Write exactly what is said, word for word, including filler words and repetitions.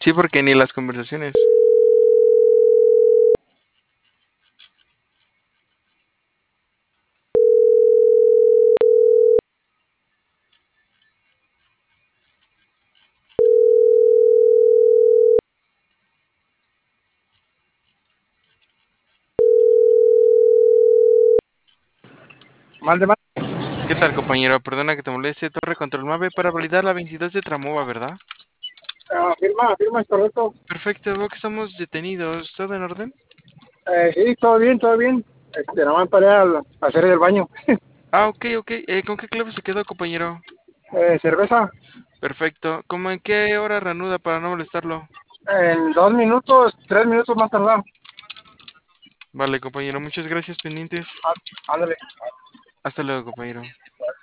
Sí, porque ni las conversaciones. Mande, mande. ¿Qué tal, compañero? Perdona que te moleste. Torre Control nueve para validar la veintidós de Tramova, ¿verdad? Ah, firma, firma, es correcto. Perfecto, veo que estamos detenidos. ¿Todo en orden? Eh, sí, todo bien, todo bien. Este, nada más paré al- a hacer el baño. Ah, ok, ok. Eh, ¿con qué clave se quedó, compañero? Eh, cerveza, Perfecto. ¿Cómo en qué hora reanuda para no molestarlo? en dos minutos, tres minutos más tardar. Vale, compañero. Muchas gracias, pendientes. Ah, ándale. Hasta luego, compañero.